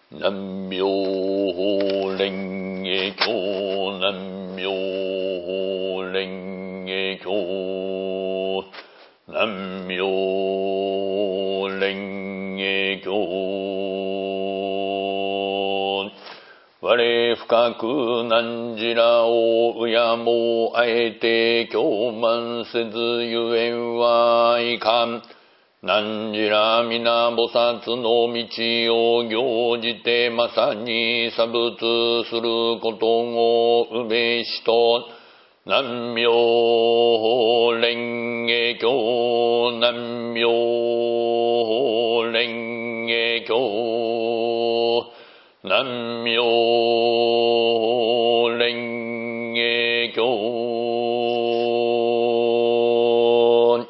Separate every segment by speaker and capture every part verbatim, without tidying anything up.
Speaker 1: 南無妙法蓮華経。南無妙法蓮華経。南無妙蓮華経。我深く汝らを敬もうあえて供満せずゆえんはいかん。汝ら皆菩薩の道を行じてまさに作物することをうべしと。南無妙法蓮華経。南無妙法蓮華経。南無妙法蓮華経。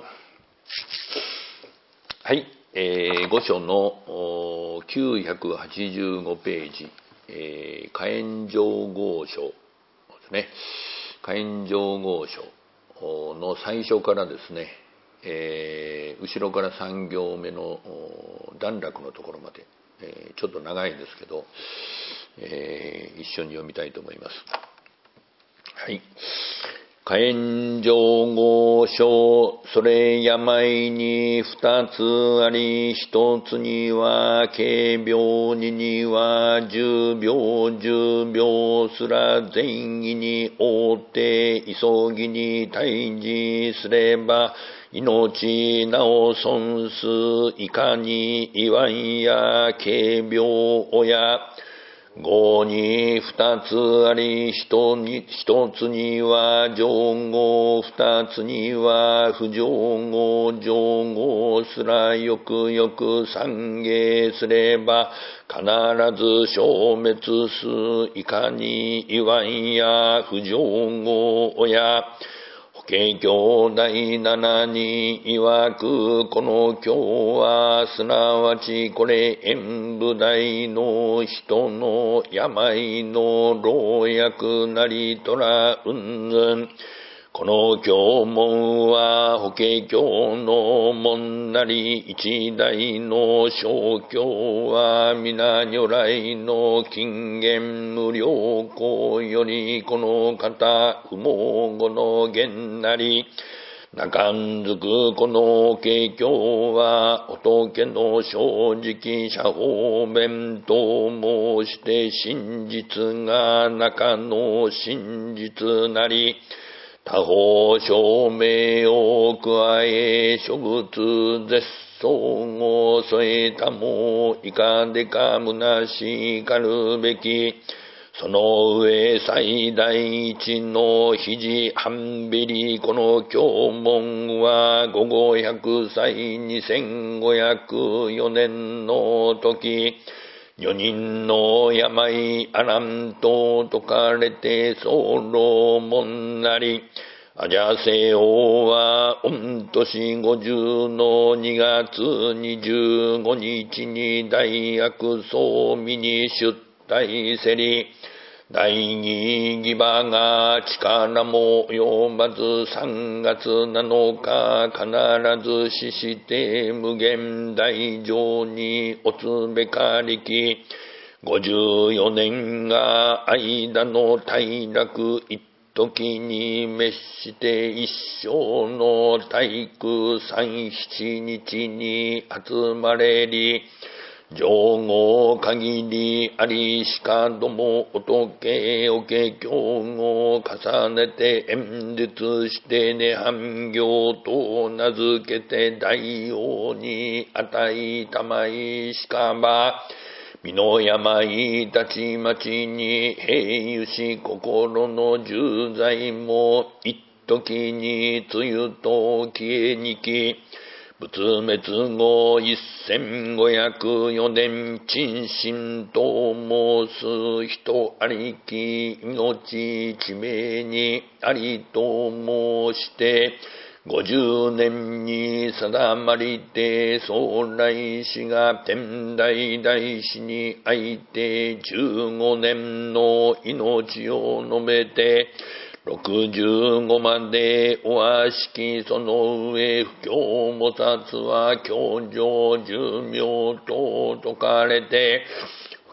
Speaker 1: はい、えー、御所のきゅうひゃくはちじゅうごページ、えー、火炎上合書ですね。火炎上合書の最初からですね、えー、後ろからさん行目の段落のところまで、えー、ちょっと長いんですけど、えー、一緒に読みたいと思います。はい。火炎上合書、それ病に二つあり、一つには軽病、二には重病、重病すら善意に応って急ぎに退治すれば、命なお損す、いかに言わんや軽病親、業に二つあり、一に一つには上業、二つには不上業、上業すらよくよく参芸すれば、必ず消滅す、いかに言わんや不上業親、法華経第七に曰く、この経はすなわちこれ演武大の人の病の老薬なりとらうんぬん。この経文は法華経の門なり、一代の小経は皆如来の金言無量光よりこの方不毛語の言なり、中んずくこの法華経は仏の正直者方便と申して真実が中の真実なり、他方証明を加え諸仏絶相を添えたもいかでかむなしかるべき。その上最大一の肘半べりこの経文はごごひゃくさいにせんごひゃくよねんの時、女人の病あらんと説かれて候門なり、阿邪聖王は御年ごじゅうのにがつにじゅうごにちに大悪僧見に出退せり、第二義馬が力も及ばずさんがつなのか必ず死して無限大乗におつべかりき、ごじゅうよねんが間の大楽一時に滅して一生の体空三七日に集まれり、上後限りありしかども仏おけ経を重ねて演説してね半行と名付けて大王に与えたまいしかば、身の病たちまちに平ゆし心の重罪も一時につゆと消えにき、仏滅後一千五百四年珍心と申す人ありき命地名にありと申して五十年に定まりて総来死が天台大師にあいて十五年の命を述べて六十五までおわしき、その上不教菩薩は教上寿命と説かれて、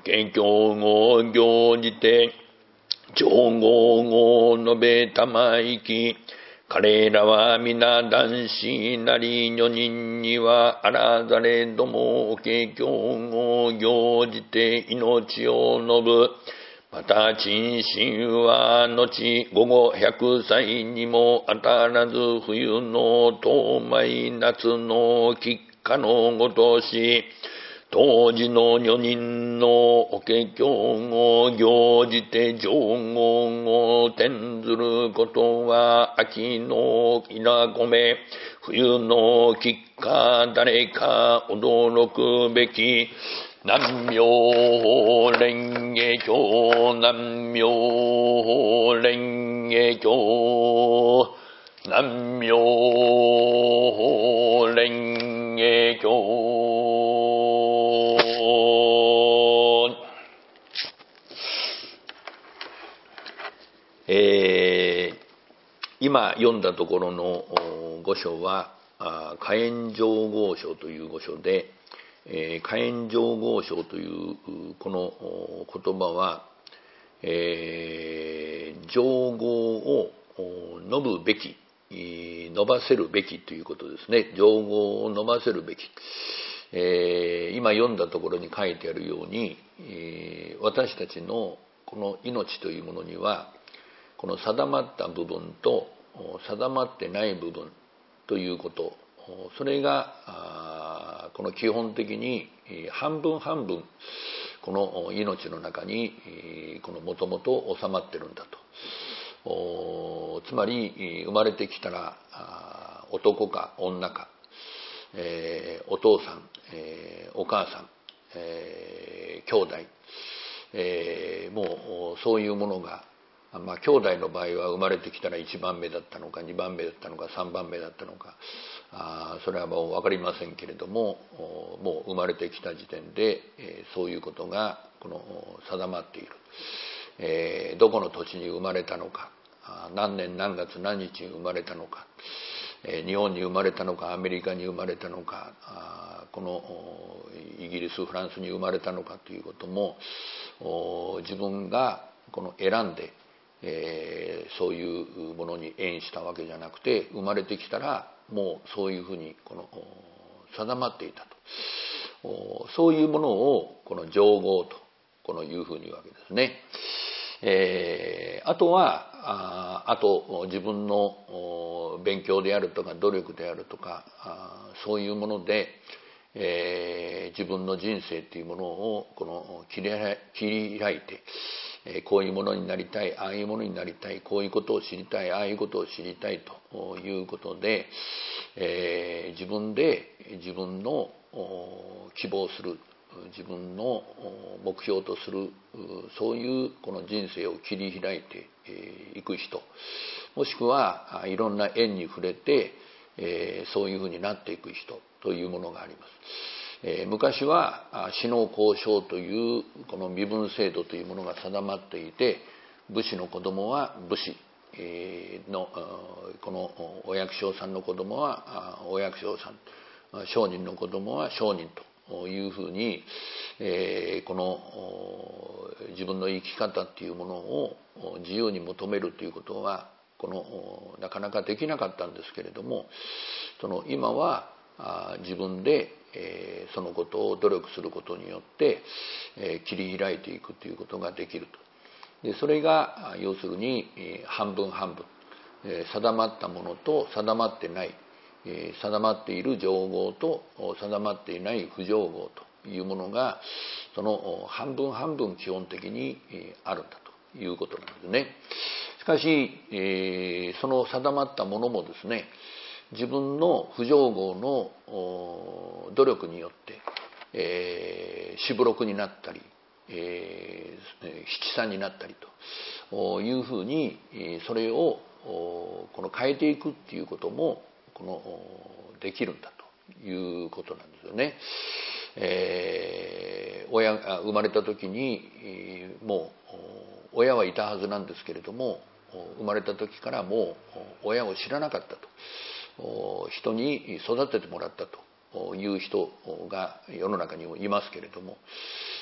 Speaker 1: 家教語行じて上号を述べたまいき、彼らは皆男子なり女人にはあらざれどもお家教語行じて命を述ぶ。また陳心は後午後百歳にも当たらず冬の冬毎夏の吉夏のごとし、当時の女人のお家教語行じて上号を転ずることは秋の稲米冬の吉夏誰か驚くべき。南明蓮華経南明蓮華経南明蓮華経。えー、今読んだところの御書は火炎上号書という御書で、えー、火炎上号書というこの言葉は、えー、上号を述ぶべき、述ばせるべきということですね。上号を述ばせるべき。えー、今読んだところに書いてあるように、えー、私たちのこの命というものにはこの定まった部分と定まってない部分ということ、それがこの基本的に半分半分この命の中にこのもともと収まってるんだと。つまり生まれてきたら男か女か、えー、お父さん、えー、お母さん、えー、兄弟、えー、もうそういうものが、まあ、兄弟の場合は生まれてきたらいちばんめだったのかにばんめだったのかさんばんめだったのか、あそれはもう分かりませんけれども、もう生まれてきた時点で、えー、そういうことがこの定まっている、えー、どこの土地に生まれたのか、何年何月何日に生まれたのか、日本に生まれたのかアメリカに生まれたのか、このイギリスフランスに生まれたのかということも自分がこの選んで、えー、そういうものに縁したわけじゃなくて、生まれてきたらもうそういうふうにこの定まっていたと、そういうものをこの上号とこのいうふうに言うわけですね。えー、あとはああと自分の勉強であるとか努力であるとか、あそういうもので、えー、自分の人生というものをこの切り切り開いて、えー、こういうものになりたい、ああいうものになりたい、こういうことを知りたい、ああいうことを知りたいということで、えー、自分で自分の希望する自分の目標とするそういうこの人生を切り開いていく人、もしくはいろんな縁に触れてそういうふうになっていく人というものがあります。昔は士農工商というこの身分制度というものが定まっていて、武士の子供は武士の、このお役所さんの子供はお役所さん、商人の子供は商人というふうに、えー、この自分の生き方っていうものを自由に求めるということはこのなかなかできなかったんですけれども、その今は自分で、えー、そのことを努力することによって、えー、切り開いていくということができると。でそれが要するに、えー、半分半分、えー、定まったものと定まってない、えー、定まっている上号と定まっていない不上号というものがその半分半分基本的にあるんだということなんですね。しかし、えー、その定まったものもですね、自分の不上号の努力によって、えー、四分六になったり、えー、七三になったりというふうにそれをこの変えていくっていうこともこのできるんだということなんですよね。えー、親が生まれた時にもう親はいたはずなんですけれども、生まれた時からもう親を知らなかったと、人に育ててもらったという人が世の中にもいますけれども、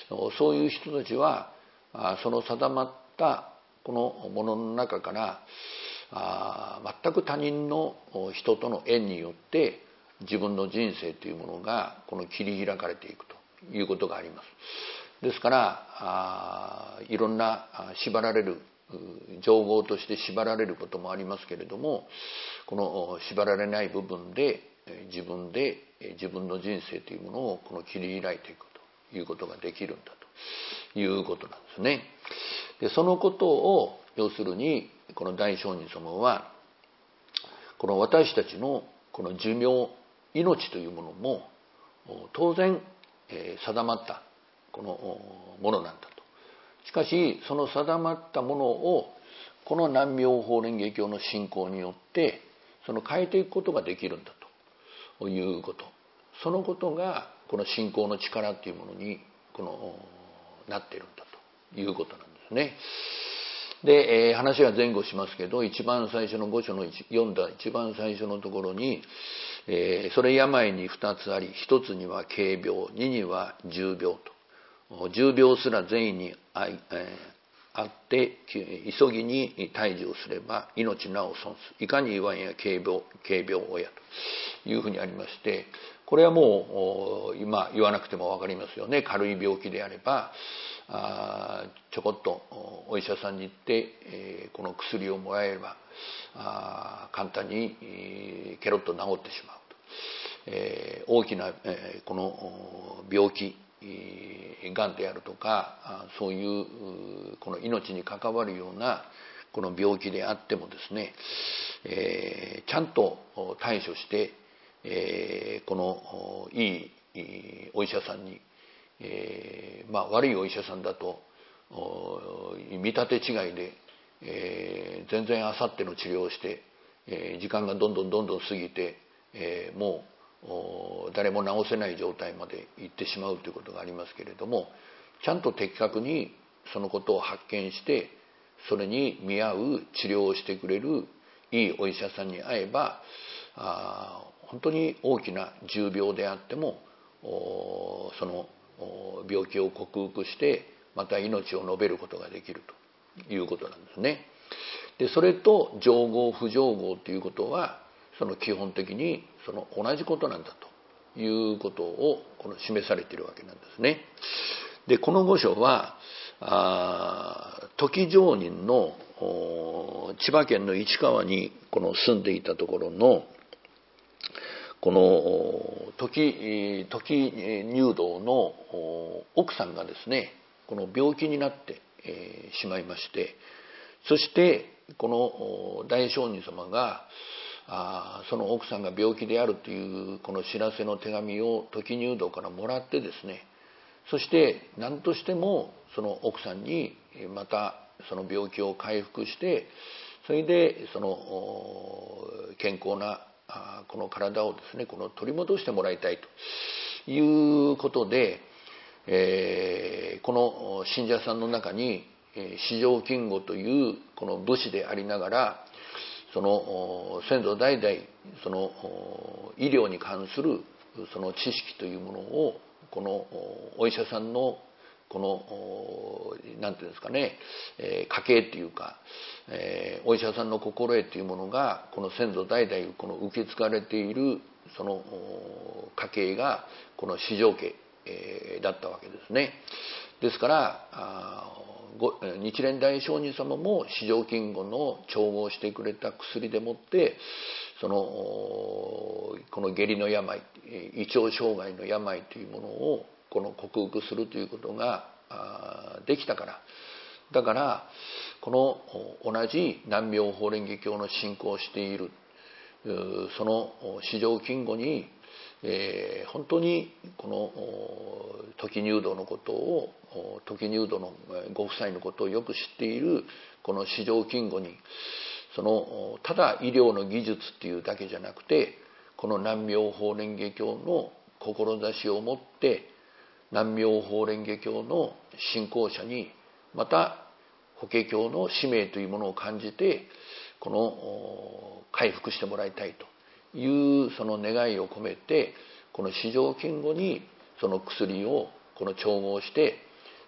Speaker 1: そういう人たちはその定まったこのものの中から全く他人の人との縁によって自分の人生というものがこの切り開かれていくということがあります。ですからいろんな縛られる情報として縛られることもありますけれども、この縛られない部分で自分で自分の人生というものをこの切り開いていくということができるんだということなんですね。でそのことを要するにこの大聖人様はこの私たちのこの寿命命というものも当然定まったこのものなんだと。しかしその定まったものをこの南妙法蓮華経の信仰によってその変えていくことができるんだということ、そのことがこの信仰の力というものにこのなっているんだということなんですね。で、えー、話は前後しますけど、一番最初の五書の読んだ一番最初のところに、えー、それ病に二つあり、一つには軽病、二には重病と。重病すら善意にあって急ぎに退治をすれば命なお損す、いかに言わんや軽病軽病親というふうにありまして、これはもう今言わなくても分かりますよね。軽い病気であればあちょこっとお医者さんに行って、えー、この薬をもらえればあ簡単に、えー、ケロッと治ってしまうと、えー、大きな、えー、この病気がんであるとかそういうこの命に関わるようなこの病気であってもですね、えー、ちゃんと対処して、えー、このいいお医者さんに、えーまあ、悪いお医者さんだと見立て違いで、えー、全然あさっての治療をして、えー、時間がどんどんどんどん過ぎて、えー、もう誰も治せない状態まで行ってしまうということがありますけれども、ちゃんと的確にそのことを発見してそれに見合う治療をしてくれるいいお医者さんに会えばあ本当に大きな重病であってもその病気を克服してまた命を延べることができるということなんですね。でそれと上合不上合ということはその基本的にその同じことなんだということをこの示されているわけなんですね。でこの御書はあ時上人の千葉県の市川にこの住んでいたところのこの時時入道の奥さんがですねこの病気になってしまいまして、そしてこの大聖人様があその奥さんが病気であるというこの知らせの手紙を時入道からもらってですね、そして何としてもその奥さんにまたその病気を回復して、それでその健康なこの体をですねこの取り戻してもらいたいということで、えー、この信者さんの中に四条金吾というこの武士でありながらその先祖代々その医療に関するその知識というものをこのお医者さんのこのなんていうんですかね、家系っていうかお医者さんの心得というものがこの先祖代々この受け継がれているその家系がこの四条家だったわけですね。ですから日蓮大聖人様も四条金吾の調合してくれた薬でもってそのこの下痢の病胃腸障害の病というものをこの克服するということができたから、だからこの同じ南妙法蓮華経の信仰をしているその四条金吾にえー、本当にこの時入道のことを時入道のご夫妻のことをよく知っているこの四条金吾にそのただ医療の技術っていうだけじゃなくてこの南妙法蓮華経の志を持って南妙法蓮華経の信仰者にまた法華経の使命というものを感じてこの回復してもらいたいというその願いを込めてこの四条金吾にその薬をこの調合して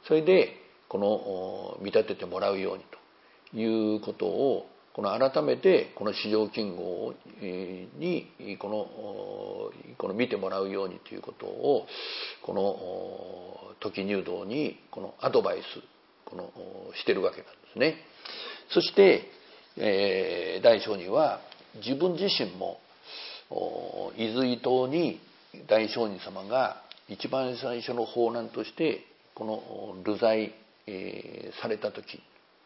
Speaker 1: それでこの見立ててもらうようにということをこの改めてこの市場金号にこのこの見てもらうようにということをこの時入道にこのアドバイスこのしてるわけなんですね。そして、えー、大聖人は自分自身も伊豆伊東に大聖人様が一番最初の法難としてこの流罪、えー、された時、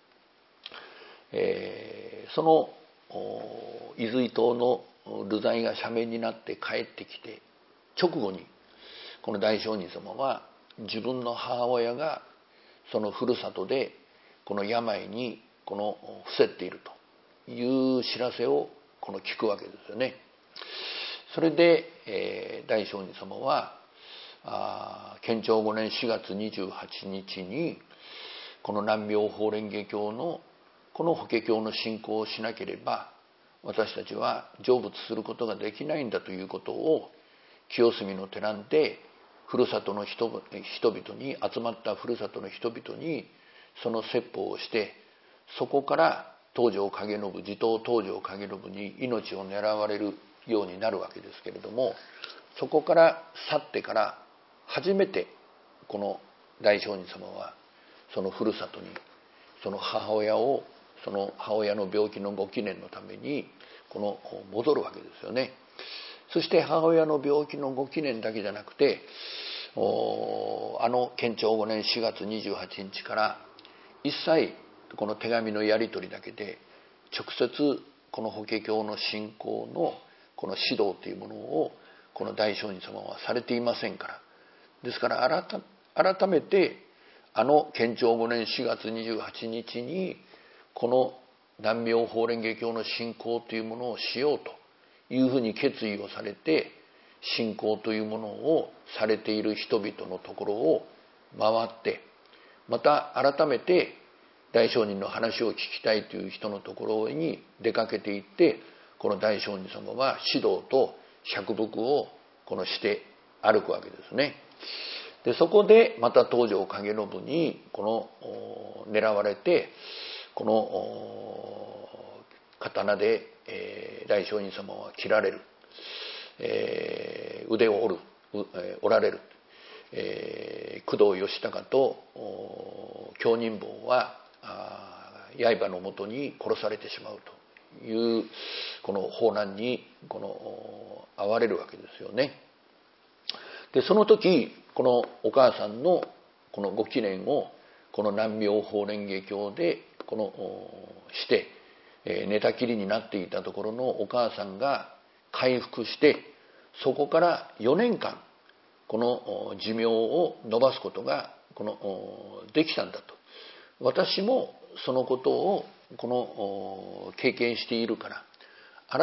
Speaker 1: えー、その伊豆伊東の流罪が赦免になって帰ってきて直後にこの大聖人様は自分の母親がそのふるさとでこの病にこの伏せっているという知らせをこの聞くわけですよね。それで、えー、大聖人様は建長ごねんしがつにじゅうはちにちにこの南明法蓮華経のこの法華経の信仰をしなければ私たちは成仏することができないんだということを清澄の寺でふるさとの人々に集まったふるさとの人々にその説法をして、そこから東条景信持統東条景信に命を狙われるようになるわけですけれども、そこから去ってから初めてこの大聖人様はそのふるさとにその母親をその母親の病気のご記念のためにこの戻るわけですよね。そして母親の病気のご記念だけじゃなくて、あの建長ごねんしがつにじゅうはちにちから一切この手紙のやり取りだけで直接この法華経の信仰のこの指導というものをこの大聖人様はされていませんから、ですから改めてあの建長ごねんしがつにじゅうはちにちにこの南明法蓮華経の信仰というものをしようというふうに決意をされて、信仰というものをされている人々のところを回って、また改めて大聖人の話を聞きたいという人のところに出かけていって、この大聖人様は指導と釈伏をこのして歩くわけですね。でそこでまた東条景信にこの狙われて、この刀で、えー、大聖人様は切られる、えー、腕を折る、折られる、えー、工藤義高と京人坊は刃のもとに殺されてしまうというこの法難にこの遭われるわけですよね。でその時このお母さんのこのご記念をこの南明法蓮華経でこのして、えー、寝たきりになっていたところのお母さんが回復して、そこからよねんかんこの寿命を延ばすことがこのできたんだと。私もそのことをこの経験しているから、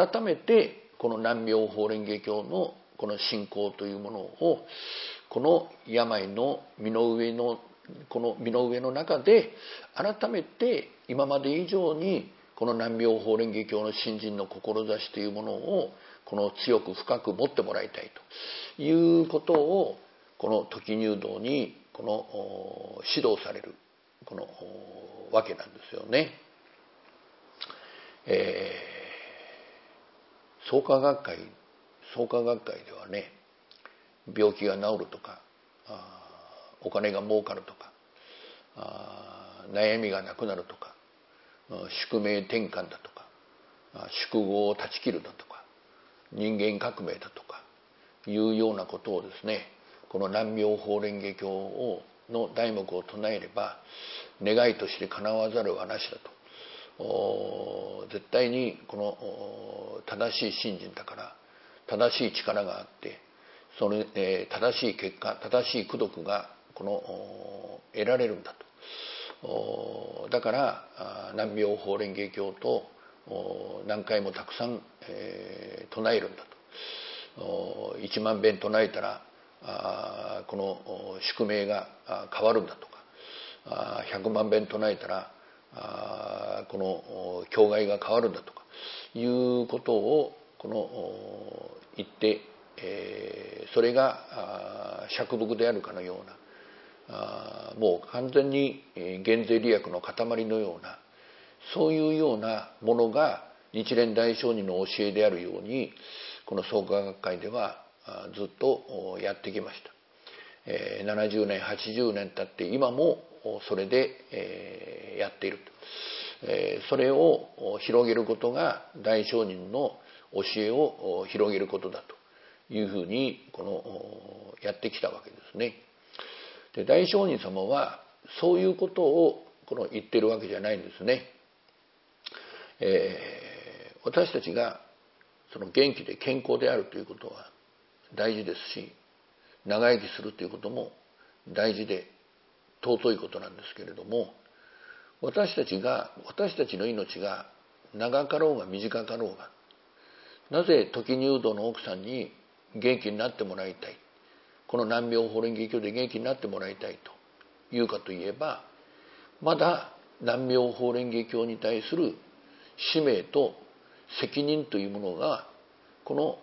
Speaker 1: 改めてこの南明法蓮華経のこの信仰というものをこの病の身の上のこの身の上の中で改めて今まで以上にこの南明法蓮華経の信心の志というものをこの強く深く持ってもらいたいということをこの時入道にこの指導されるこのわけなんですよね。えー、創価学会創価学会ではね、病気が治るとかお金が儲かるとか悩みがなくなるとか宿命転換だとか宿業を断ち切るだとか人間革命だとかいうようなことをですね、この南明法蓮華経をの題目を唱えれば願いとして叶わざるはなしだと、絶対にこの正しい信心だから正しい力があって、その、えー、正しい結果正しい功徳がこの得られるんだと。だから南明法蓮華経と何回もたくさん、えー、唱えるんだと。いちまんべん唱えたらこの宿命が変わるんだとか、ひゃくまんべん唱えたらこの境界が変わるんだとかいうことをこの言って、えー、それが釈伏であるかのようなあもう完全に減税利益の塊のような、そういうようなものが日蓮大聖人の教えであるように、この創価学会ではずっとやってきました。ななじゅうねんはちじゅうねん経って今もそれでやっている。それを広げることが大聖人の教えを広げることだというふうにこのやってきたわけですね。で、大聖人様はそういうことをこの言ってるわけじゃないんですね。えー、私たちがその元気で健康であるということは大事ですし、長生きするということも大事で尊いことなんですけれども、私たちが私たちの命が長かろうが短かろうが、なぜ時入道の奥さんに元気になってもらいたい、この南明法蓮華経で元気になってもらいたいというかといえば、まだ南明法蓮華経に対する使命と責任というものがこの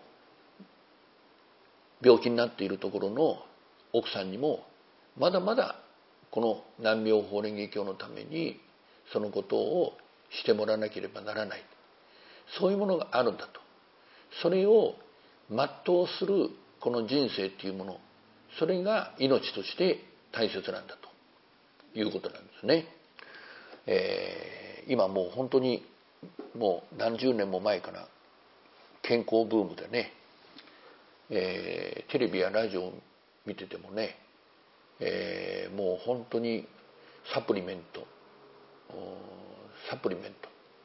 Speaker 1: 病気になっているところの奥さんにもまだまだこの南明法蓮華経のためにそのことをしてもらわなければならない、そういうものがあるんだと。それを全うするこの人生っていうもの、それが命として大切なんだということなんですね。えー、今もう本当にもう何十年も前から健康ブームでね、えー、テレビやラジオを見ててもね、えー、もう本当にサプリメントサプリメント、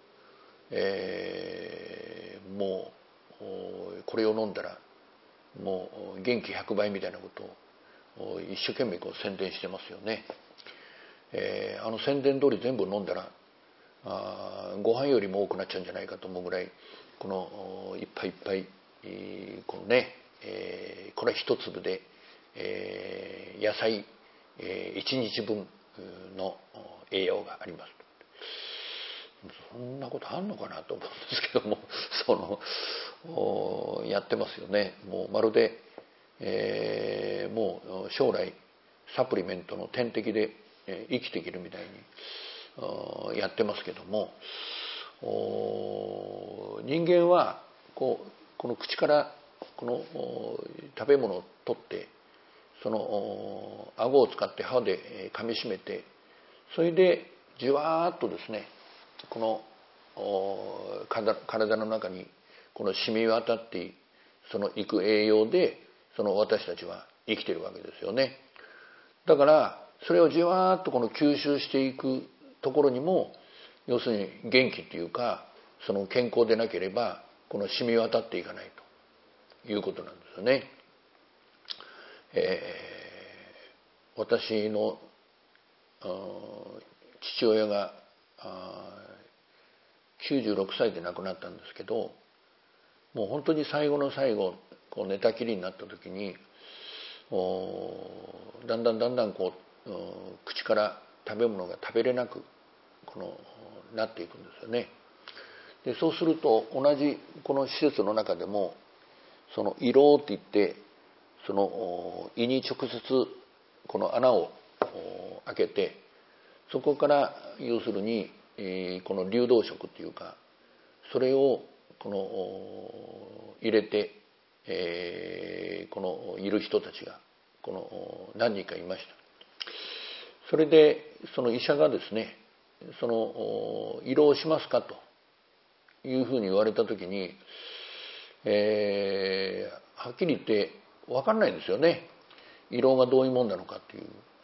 Speaker 1: えー、もうこれを飲んだらもう元気ひゃくばいみたいなことを一生懸命こう宣伝してますよね。えー、あの宣伝通り全部飲んだらあご飯よりも多くなっちゃうんじゃないかと思うぐらい、このいっぱいいっぱいこのね、えー、これ一粒で、えー、野菜、えー、いちにちぶんの栄養があります。そんなことあんのかなと思うんですけども、そのやってますよね。もうまるで、えー、もう将来サプリメントの点滴で生きていけるみたいにやってますけども、人間はこうこの口からこの食べ物を取って、その顎を使って歯で噛みしめて、それでじわーっとですね、この体の中にこの染み渡ってそのいく栄養でその私たちは生きているわけですよね。だからそれをじわーっとこの吸収していくところにも、要するに元気っていうか、その健康でなければこの染み渡っていかないということなんですよね。えー、私の父親がきゅうじゅうろくさいで亡くなったんですけど、もう本当に最後の最後こう寝たきりになった時に、だんだんだんだんこう口から食べ物が食べれなくこのなっていくんですよね。でそうすると同じこの施設の中でも、その胃ろうって言って、その胃に直接この穴を開けて、そこから要するにこの流動食っていうか、それをこの入れて、えー、このいる人たちがこの何人かいました。それでその医者がですね、その胃ろうしますかというふうに言われた時に、えー、はっきり言って分かんないんですよね。胃ろうがどういうもんなのかっていう。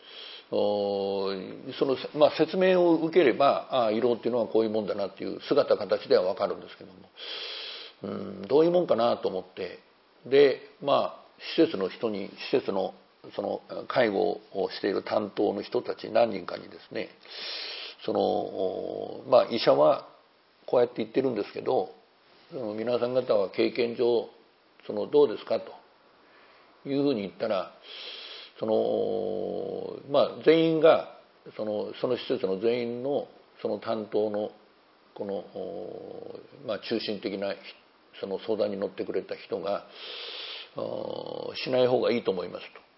Speaker 1: そのまあ、説明を受ければ、ああ胃ろうっていうのはこういうもんだなっていう姿形では分かるんですけども、うんどういうもんかなと思って、でまあ施設の人に、施設のその介護をしている担当の人たち何人かにですね、そのまあ医者はこうやって言ってるんですけど、皆さん方は経験上そのどうですかというふうに言ったら、そのまあ全員がそのその施設の全員のその担当のこのまあ中心的なその相談に乗ってくれた人が、しない方がいいと思います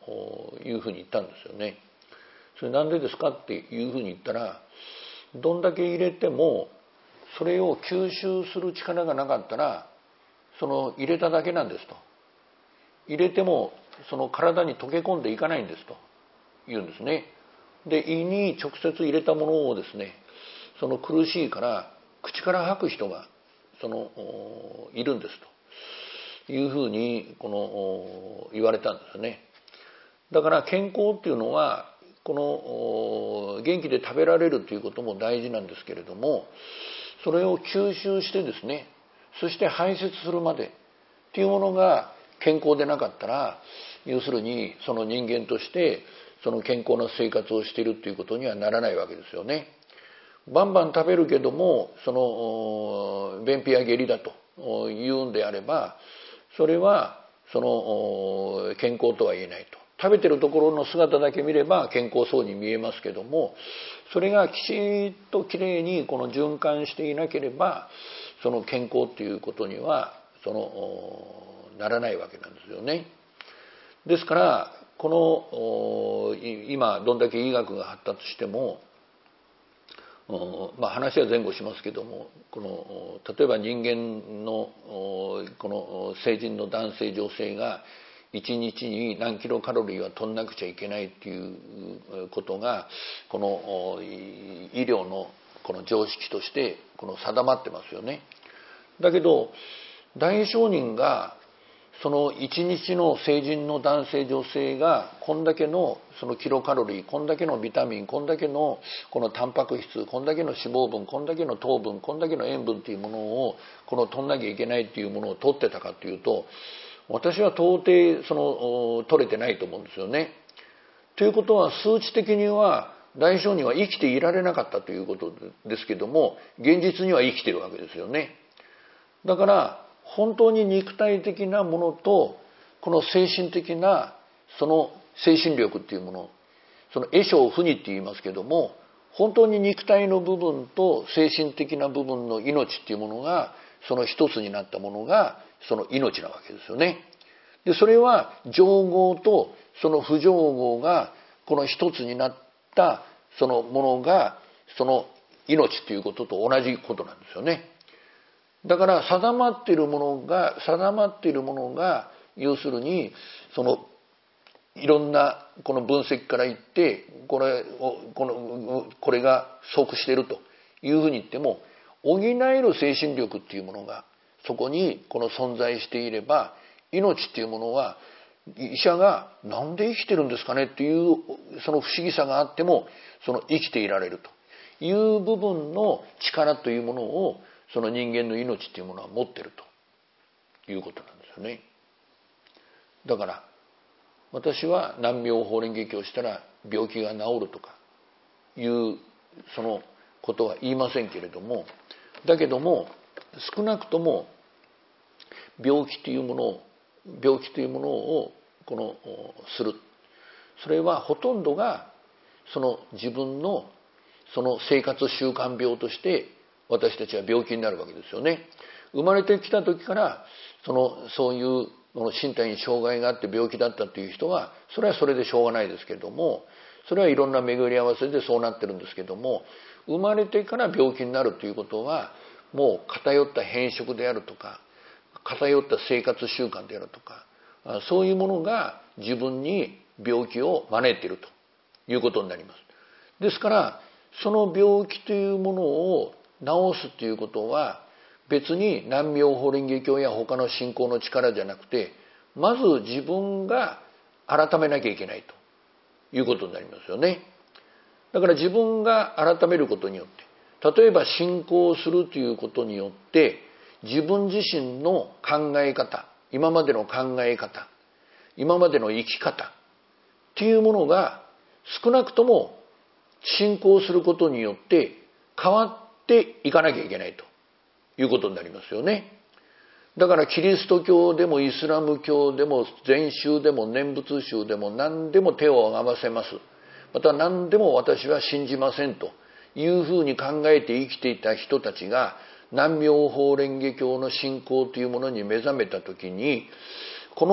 Speaker 1: いうふうに言ったんですよね。それなんでですかっていうふうに言ったら、どんだけ入れてもそれを吸収する力がなかったらその入れただけなんですと。入れてもその体に溶け込んでいかないんですと言うんですね。で、胃に直接入れたものをですね、その苦しいから口から吐く人がそのいるんですというふうにこの言われたんですね。だから健康っていうのはこの元気で食べられるということも大事なんですけれども、それを吸収してですね、そして排泄するまでっていうものが健康でなかったら、要するにその人間としてその健康な生活をしているということにはならないわけですよね。バンバン食べるけどもその便秘や下痢だというんであれば、それはその健康とは言えないと。食べてるところの姿だけ見れば健康そうに見えますけども、それがきちっときれいにこの循環していなければ、その健康っていうことにはそのならないわけなんですよね。ですからこの今どんだけ医学が発達しても、まあ、話は前後しますけども、この例えば人間のこの成人の男性女性がいちにちに何キロカロリーは取んなくちゃいけないっていうことがこの医療のこの常識としてこの定まってますよね。だけど大商人がそのいちにちの成人の男性女性がこんだけのそのキロカロリー、こんだけのビタミン、こんだけのこのタンパク質、こんだけの脂肪分、こんだけの糖分、こんだけの塩分っていうものをこの取んなきゃいけないっていうものを取ってたかっていうと、私は到底その取れてないと思うんですよね。ということは数値的には大商人は生きていられなかったということですけども、現実には生きてるわけですよね。だから本当に肉体的なものとこの精神的なその精神力っていうもの、その会性不二って言いますけども、本当に肉体の部分と精神的な部分の命っていうものがその一つになったものがその命なわけですよね。でそれは情合とその不情合がこの一つになったそのものがその命ということと同じことなんですよね。だから定まっているものが定まっているものが要するにそのいろんなこの分析から言ってこれをこのこれが即しているというふうに言っても、補える精神力っていうものがそこにこの存在していれば、命っていうものは医者がなんで生きてるんですかねっていうその不思議さがあってもその生きていられるという部分の力というものをその人間の命っていうものは持ってるということなんですよね。だから私は南妙法蓮華経をしたら病気が治るとかいうそのことは言いませんけれども、だけども少なくとも病気というものを病気というものをこのする、それはほとんどがその自分のその生活習慣病として私たちは病気になるわけですよね。生まれてきた時からそのそういう身体に障害があって病気だったという人はそれはそれでしょうがないですけども、それはいろんな巡り合わせでそうなってるんですけども、生まれてから病気になるということはもう偏った偏食であるとか偏った生活習慣であるとか、そういうものが自分に病気を招いているということになります。ですからその病気というものを治すということは別に南妙法蓮華経や他の信仰の力じゃなくて、まず自分が改めなきゃいけないということになりますよね。だから自分が改めることによって、例えば信仰するということによって自分自身の考え方、今までの考え方、今までの生き方っていうものが少なくとも信仰することによって変わっていかなきゃいけないということになりますよね。だからキリスト教でもイスラム教でも禅宗でも念仏宗でも何でも手をあがませます。また何でも私は信じませんというふうに考えて生きていた人たちが南妙法蓮華経の信仰というものに目覚めたときに、この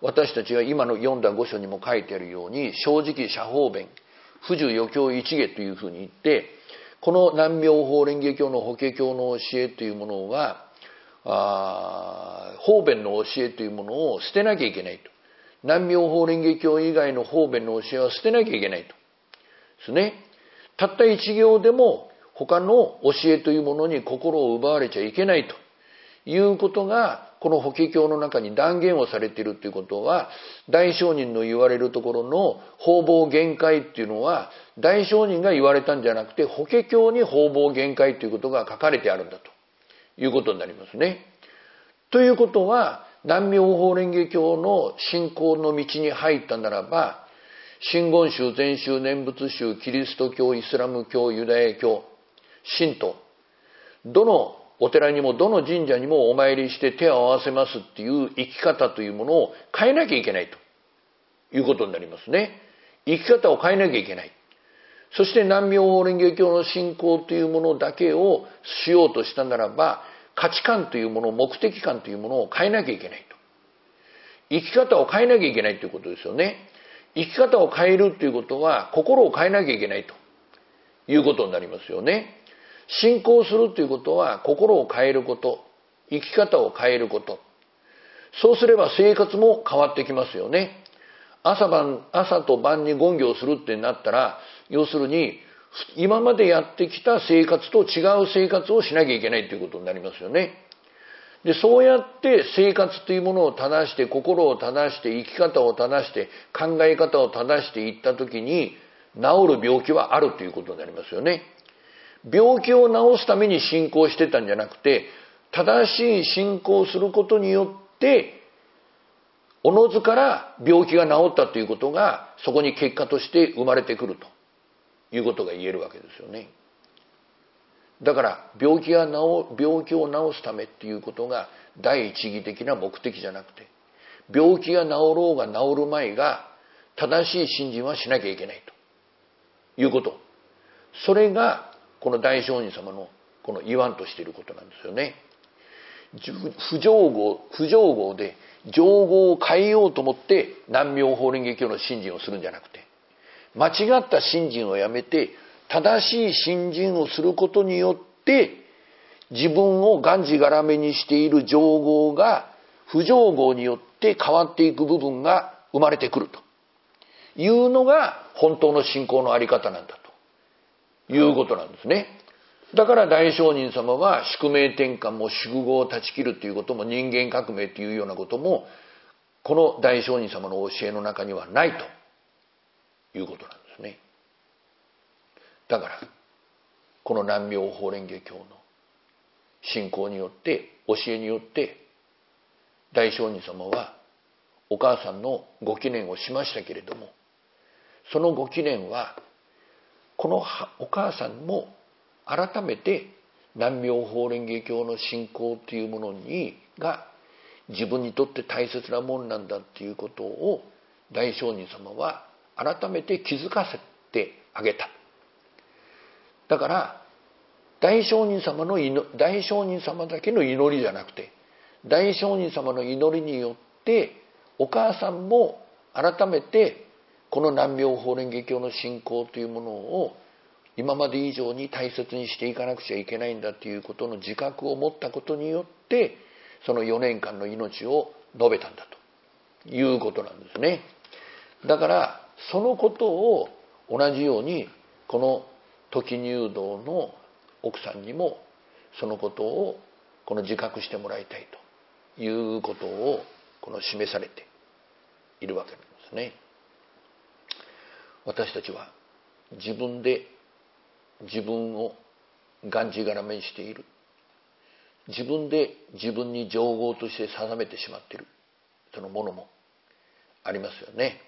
Speaker 1: 私たちが今の読んだ御書にも書いてあるように、正直社方便、不受余興一下というふうに言って、この南妙法蓮華経の法華経の教えというものは、あ方便の教えというものを捨てなきゃいけないと。南妙法蓮華経以外の方便の教えは捨てなきゃいけないと。ですね。たった一行でも他の教えというものに心を奪われちゃいけないということが、この法華経の中に断言をされているということは、大聖人の言われるところの方々限界っていうのは、大聖人が言われたんじゃなくて、法華経に方々限界ということが書かれてあるんだということになりますね。ということは、南妙法蓮華経の信仰の道に入ったならば、真言宗、禅宗、念仏宗、キリスト教、イスラム教、ユダヤ教、神道、どのお寺にもどの神社にもお参りして手を合わせますっていう生き方というものを変えなきゃいけないということになりますね。生き方を変えなきゃいけない。そして南妙法蓮華経の信仰というものだけをしようとしたならば、価値観というもの、目的観というものを変えなきゃいけないと。生き方を変えなきゃいけないということですよね。生き方を変えるということは心を変えなきゃいけないということになりますよね。信仰するということは心を変えること、生き方を変えること。そうすれば生活も変わってきますよね。朝晩、朝と晩に勤行するってなったら、要するに今までやってきた生活と違う生活をしなきゃいけないということになりますよね。で、そうやって生活というものを正して、心を正して、生き方を正して、考え方を正していったときに、治る病気はあるということになりますよね。病気を治すために信仰してたんじゃなくて、正しい信仰をすることによって、おのずから病気が治ったということが、そこに結果として生まれてくるということが言えるわけですよね。だから病気が治、病気を治すためっていうことが第一義的な目的じゃなくて、病気が治ろうが治る前が正しい信心はしなきゃいけないということ。それがこの大聖人様のこの言わんとしていることなんですよね。不浄合、不浄合で浄合を変えようと思って南妙法蓮華経の信心をするんじゃなくて、間違った信心をやめて正しい信心をすることによって自分をがんじがらめにしている浄合が不浄合によって変わっていく部分が生まれてくるというのが本当の信仰のあり方なんだということなんですね。だから大聖人様は宿命転換も宿業を断ち切るということも人間革命というようなこともこの大聖人様の教えの中にはないということなんですね。だからこの南妙法蓮華経の信仰によって教えによって大聖人様はお母さんのご記念をしましたけれども、そのご記念はこのお母さんも改めて南妙法蓮華経の信仰というものにが自分にとって大切なものなんだっていうことを大聖人様は改めて気づかせてあげた。だから大聖人様の大聖人様だけの祈りじゃなくて、大聖人様の祈りによってお母さんも改めてこの南妙法蓮華経の信仰というものを今まで以上に大切にしていかなくちゃいけないんだということの自覚を持ったことによってそのよねんかんの命を述べたんだということなんですね。だからそのことを同じようにこの時入道の奥さんにもそのことをこの自覚してもらいたいということをこの示されているわけなんですね。私たちは自分で自分をがんじがらめにしている。自分で自分に浄合として定めてしまっているそのものもありますよね。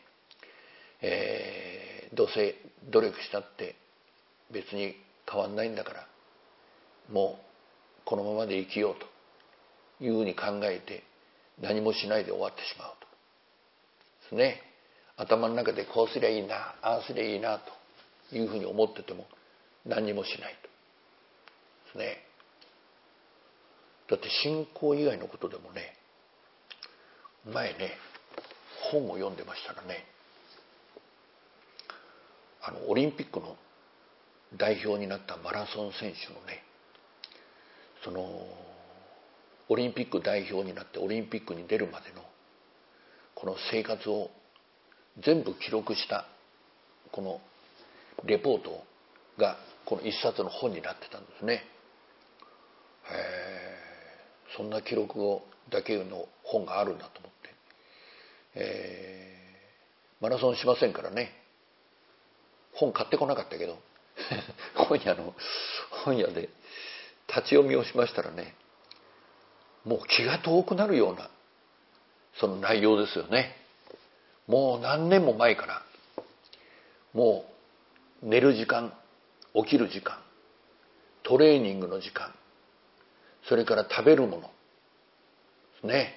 Speaker 1: えー、どうせ努力したって別に変わんないんだからもうこのままで生きようというふうに考えて何もしないで終わってしまうとですね。頭の中でこうすりゃいいな、ああすりゃいいなというふうに思ってても何にもしないとですね。だって信仰以外のことでもね、前ね本を読んでましたらね、あのオリンピックの代表になったマラソン選手のね、そのオリンピック代表になってオリンピックに出るまでのこの生活を全部記録したこのレポートがこの一冊の本になってたんですね。へえ、そんな記録をだけの本があるんだと思って、えー、マラソンしませんからね、本買ってこなかったけど本屋の本屋で立ち読みをしましたらね、もう気が遠くなるようなその内容ですよね。もう何年も前からもう寝る時間、起きる時間、トレーニングの時間、それから食べるものですね。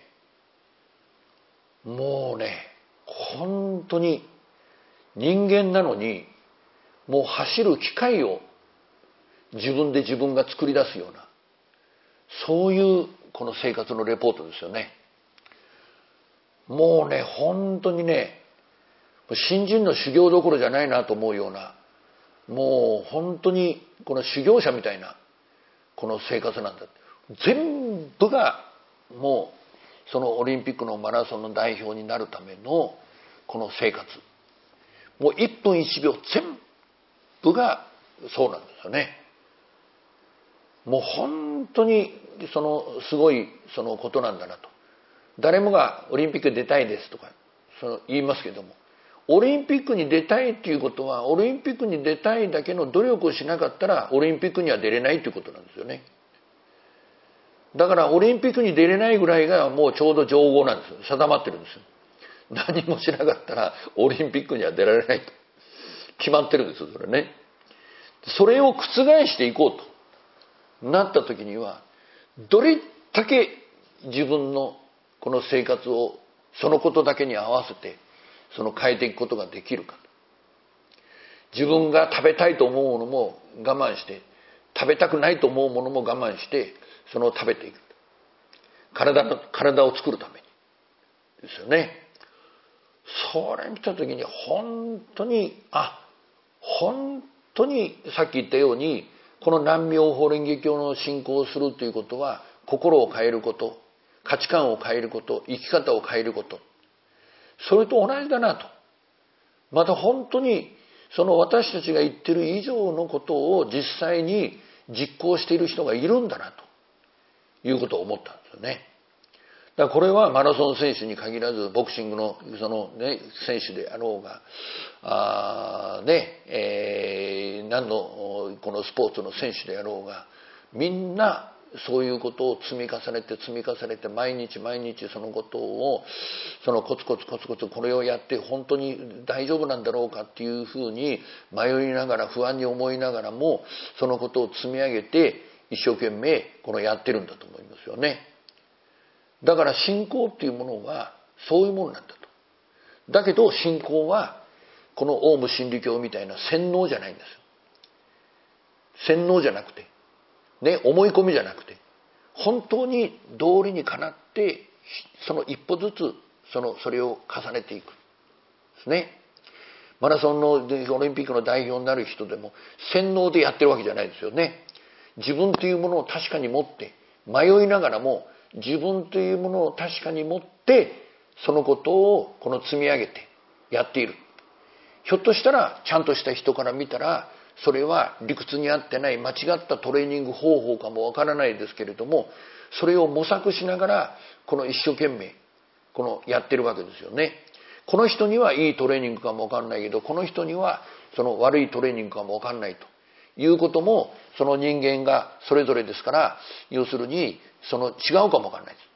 Speaker 1: もうね、本当に人間なのにもう走る機械を自分で自分が作り出すような、そういうこの生活のレポートですよね。もうね、本当にね、新人の修行どころじゃないなと思うような、もう本当にこの修行者みたいなこの生活なんだ。全部がもうそのオリンピックのマラソンの代表になるためのこの生活、もういっぷんいちびょう全部がそうなんですよね。もう本当にそのすごいそのことなんだなと。誰もがオリンピック出たいですとかその言いますけども、オリンピックに出たいっていうことは、オリンピックに出たいだけの努力をしなかったらオリンピックには出れないということなんですよね。だからオリンピックに出れないぐらいがもうちょうど上合なんですよ。定まってるんですよ。何もしなかったらオリンピックには出られないと決まってるんですよ、それね。それを覆していこうとなった時には、どれだけ自分のこの生活をそのことだけに合わせてその変えていくことができるか。自分が食べたいと思うものも我慢して、食べたくないと思うものも我慢してその食べていく。体の体を作るためにですよね。それ見た時に本当にあ本当にさっき言ったように、この南無妙法蓮華経の信仰をするということは、心を変えること、価値観を変えること、生き方を変えること、それと同じだなと。また本当にその私たちが言ってる以上のことを実際に実行している人がいるんだなということを思ったんですよね。だからこれはマラソン選手に限らず、ボクシングのそのね選手であろうが、あねえー、何のこのスポーツの選手であろうが、みんなそういうことを積み重ねて積み重ねて、毎日毎日そのことをそのコツコツコツコツこれをやって本当に大丈夫なんだろうかっていうふうに迷いながら、不安に思いながらもそのことを積み上げて一生懸命このやってるんだと思いますよね。だから信仰っていうものはそういうものなんだと。だけど信仰はこのオウム真理教みたいな洗脳じゃないんですよ。洗脳じゃなくてね、思い込みじゃなくて、本当に道理にかなってその一歩ずつそのそれを重ねていくですね。マラソンのオリンピックの代表になる人でも洗脳でやってるわけじゃないですよね。自分というものを確かに持って、迷いながらも自分というものを確かに持ってそのことをこの積み上げてやっている。ひょっとしたらちゃんとした人から見たらそれは理屈に合ってない間違ったトレーニング方法かもわからないですけれども、それを模索しながらこの一生懸命このやってるわけですよね。この人にはいいトレーニングかもわかんないけど、この人にはその悪いトレーニングかもわかんないということも、その人間がそれぞれですから、要するにその違うかもわかんないです。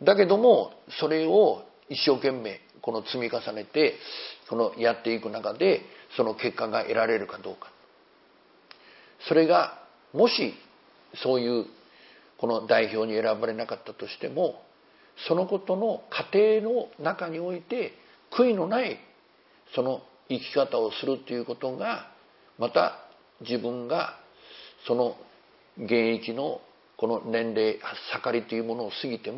Speaker 1: だけどもそれを一生懸命この積み重ねてこのやっていく中でその結果が得られるかどうか。それがもしそういうこの代表に選ばれなかったとしても、そのことの過程の中において悔いのないその生き方をするということが、また自分がその現役のこの年齢盛りというものを過ぎても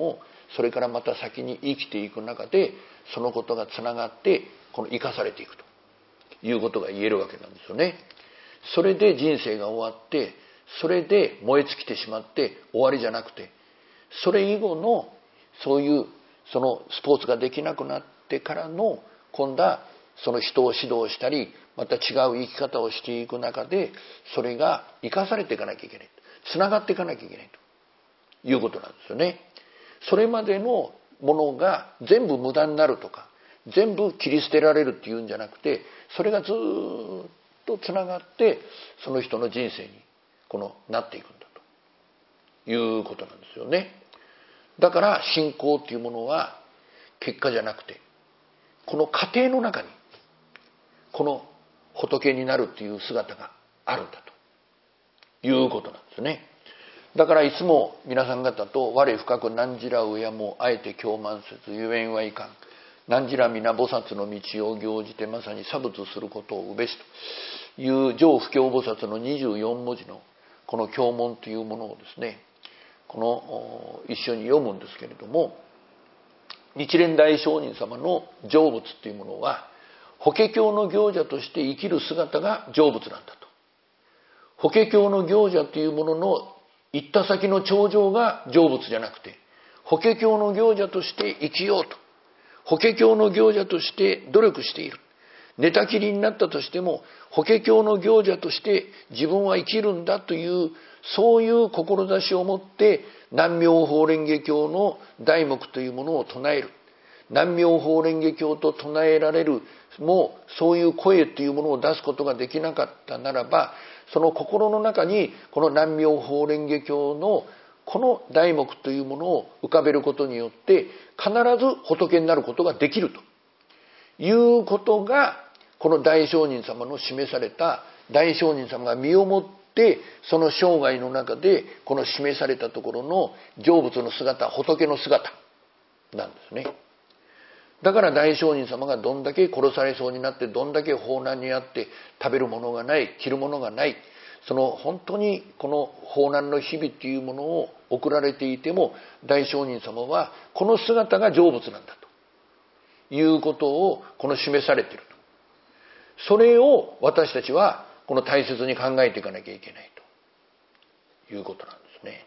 Speaker 1: それからまた先に生きていく中でそのことがつながってこの生かされていくということが言えるわけなんですよね。それで人生が終わってそれで燃え尽きてしまって終わりじゃなくて、それ以後のそういうそのスポーツができなくなってからの今度はその人を指導したりまた違う生き方をしていく中でそれが生かされていかなきゃいけない、つながっていかなきゃいけないということなんですよね。それまでのものが全部無駄になるとか全部切り捨てられるっていうんじゃなくて、それがずっとつながってその人の人生にこのなっていくんだということなんですよね。だから信仰っていうものは結果じゃなくてこの過程の中にこの仏になるっていう姿があるんだということなんですね。だからいつも皆さん方と我深く何じらうやもあえて狂慢せずゆえんはいかん何じら皆菩薩の道を行じてまさに作物することをうべしという上不教菩薩のにじゅうよん文字のこの経文というものをですね、この一緒に読むんですけれども、日蓮大聖人様の成仏というものは法華経の行者として生きる姿が成仏なんだと。法華経の行者というものの行った先の頂上が成仏じゃなくて、法華経の行者として生きようと、法華経の行者として努力している、寝たきりになったとしても法華経の行者として自分は生きるんだという、そういう志を持って南妙法蓮華経の題目というものを唱える。南妙法蓮華経と唱えられるもうそういう声というものを出すことができなかったならば、その心の中にこの南妙法蓮華経のこの題目というものを浮かべることによって必ず仏になることができるということが、この大聖人様の示された、大聖人様が身をもってその生涯の中でこの示されたところの成仏の姿、仏の姿なんですね。だから大聖人様がどんだけ殺されそうになって、どんだけ法難にあって食べるものがない、着るものがない、その本当にこの法難の日々っていうものを送られていても、大聖人様はこの姿が成仏なんだということをこの示されていると。それを私たちはこの大切に考えていかなきゃいけないということなんですね。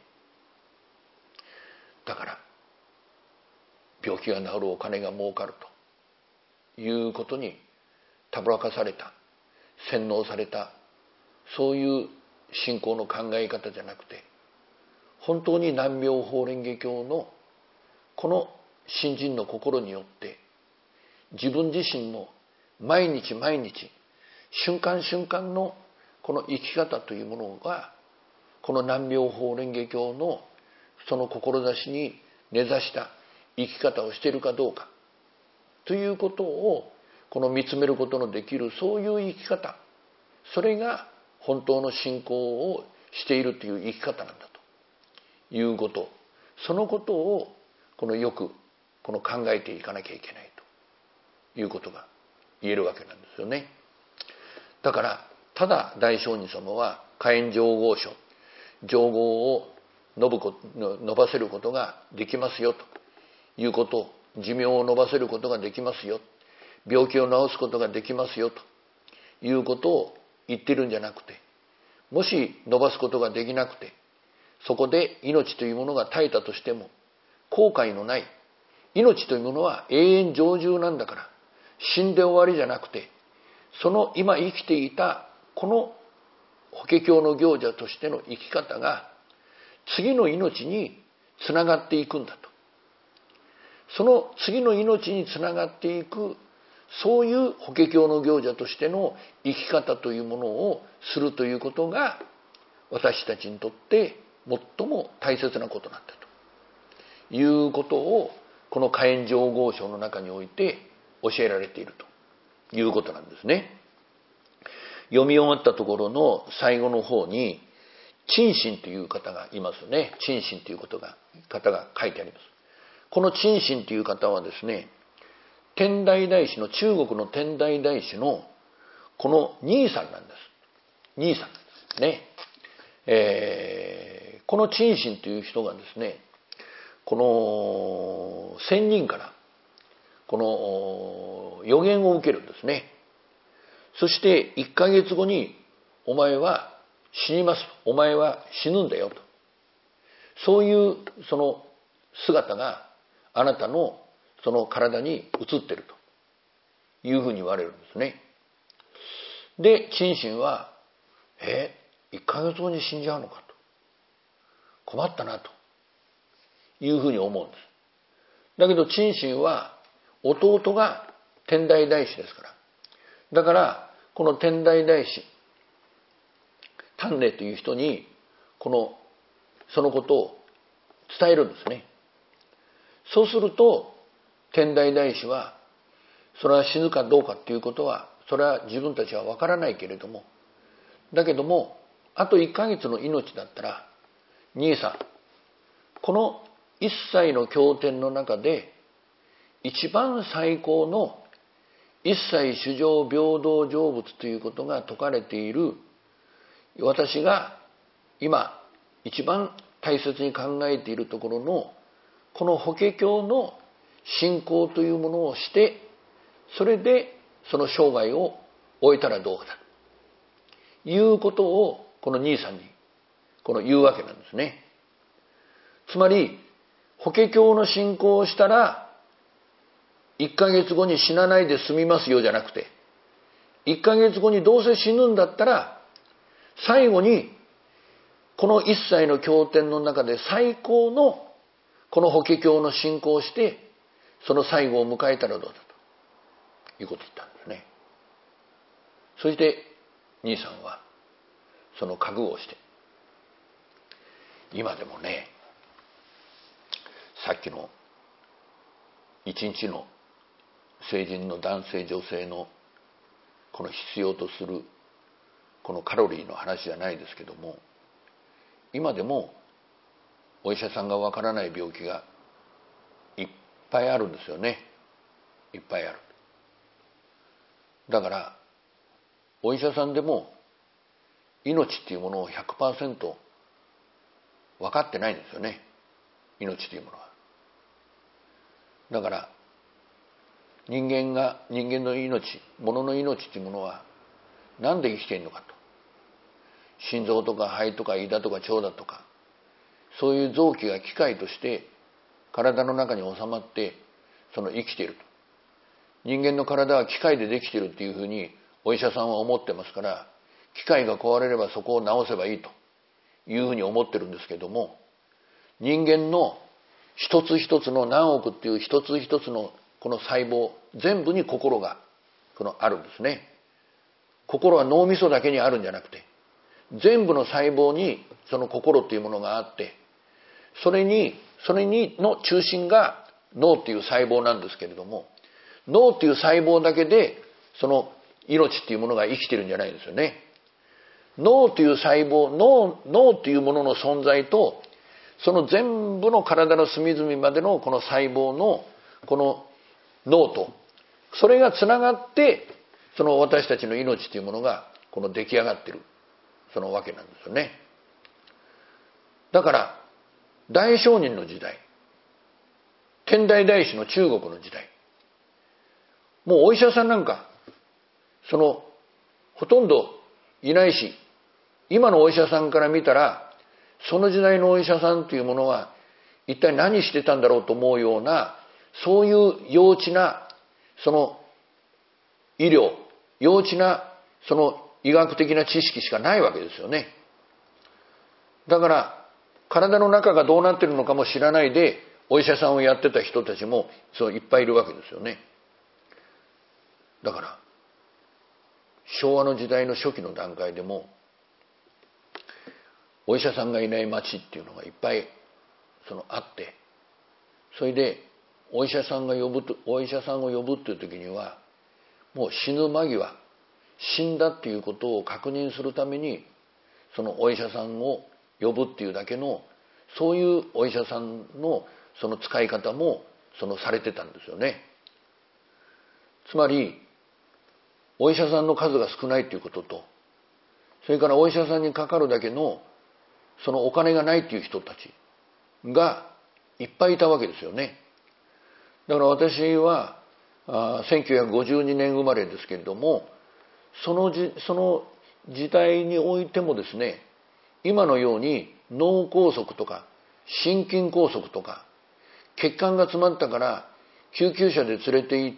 Speaker 1: だから病気が治る、お金が儲かるということにたぶらかされた、洗脳された、そういう信仰の考え方じゃなくて、本当に南妙法蓮華経のこの信心の心によって自分自身も毎日毎日瞬間瞬間のこの生き方というものが、この南妙法蓮華経のその志に根ざした生き方をしているかどうかということをこの見つめることのできる、そういう生き方、それが本当の信仰をしているという生き方なんだということ、そのことをこのよくこの考えていかなきゃいけないということが言えるわけなんですよね。だからただ大聖人様は火炎上号書、上号を伸ぶこ伸ばせることができますよということ、寿命を伸ばせることができますよ、病気を治すことができますよということを言ってるんじゃなくて、もし伸ばすことができなくてそこで命というものが絶えたとしても後悔のない、命というものは永遠常住なんだから、死んで終わりじゃなくて、その今生きていたこの法華経の行者としての生き方が次の命につながっていくんだと。その次の命につながっていく、そういう法華経の行者としての生き方というものをするということが私たちにとって最も大切なことなんだということを、この火炎上号書の中において教えられているということなんですね。読み終わったところの最後の方に陳心という方がいますよね。陳心ということが方が書いてあります。この陳心という方はですね、天台大師の、中国の天台大師のこの兄さんなんです。兄さんなんですね。えー、この陳心という人がですね、 この仙人からこの予言を受けるんですね。そしていっかげつごにお前は死にます。お前は死ぬんだよと。そういうその姿があなたのその体に映ってるというふうに言われるんですね。で、陳信は、え、いっかげつごに死んじゃうのかと。困ったなというふうに思うんです。だけど陳信は弟が天台大師ですから。だからこの天台大師、丹寧という人にこのそのことを伝えるんですね。そうすると天台大師は、それは死ぬかどうかっていうことはそれは自分たちは分からないけれども、だけどもあといっかげつの命だったら、兄さん、この一切の経典の中で一番最高の一切衆生平等成仏ということが説かれている、私が今一番大切に考えているところのこの法華経の信仰というものをして、それでその生涯を終えたらどうかということをこの兄さんにこの言うわけなんですね。つまり法華経の信仰をしたらいっかげつごに死なないで済みますよじゃなくて、いっかげつごにどうせ死ぬんだったら最後にこの一切の経典の中で最高のこの法華経の信仰をしてその最後を迎えたらどうだということを言ったんですね。そして兄さんはその覚悟をして、今でもね、さっきの一日の成人の男性女性のこの必要とするこのカロリーの話じゃないですけども、今でもお医者さんがわからない病気がいっぱいあるんですよね。いっぱいある。だからお医者さんでも命っていうものを ひゃくパーセント 分かってないんですよね。命というものは。だから人間が人間の命、物の命というものはなんで生きているのかと。心臓とか肺とか胃だとか腸だとか、そういう臓器が機械として体の中に収まってその生きていると。人間の体は機械でできているっていうふうにお医者さんは思ってますから、機械が壊れればそこを治せばいいというふうに思ってるんですけども、人間の一つ一つの何億っていう一つ一つのこの細胞全部に心がこのあるんですね。心は脳みそだけにあるんじゃなくて、全部の細胞にその心というものがあって、それにそれにの中心が脳っていう細胞なんですけれども、脳っていう細胞だけでその命っていうものが生きてるんじゃないんですよね。脳という細胞、脳、脳というものの存在と、その全部の体の隅々までのこの細胞のこの脳と、それがつながってその私たちの命というものがこの出来上がってるそのわけなんですよね。だから大聖人の時代、天台大師の中国の時代、もうお医者さんなんかそのほとんどいないし、今のお医者さんから見たらその時代のお医者さんというものは一体何してたんだろうと思うような、そういう幼稚なその医療、幼稚なその医学的な知識しかないわけですよね。だから体の中がどうなってるのかも知らないでお医者さんをやってた人たちもそういっぱいいるわけですよね。だから昭和の時代の初期の段階でもお医者さんがいない町っていうのがいっぱいそのあって、それでお医者さんが呼ぶとお医者さんを呼ぶっていう時にはもう死ぬ間際、死んだっていうことを確認するためにそのお医者さんを呼ぶっていうだけの、そういうお医者さんのその使い方もそのされてたんですよね。つまりお医者さんの数が少ないということと、それからお医者さんにかかるだけのそのお金がないという人たちがいっぱいいたわけですよね。だから私はあせんきゅうひゃくごじゅうにねん生まれですけれども、そのじその時代においてもですね、今のように脳梗塞とか心筋梗塞とか血管が詰まったから救急車で連れて行って、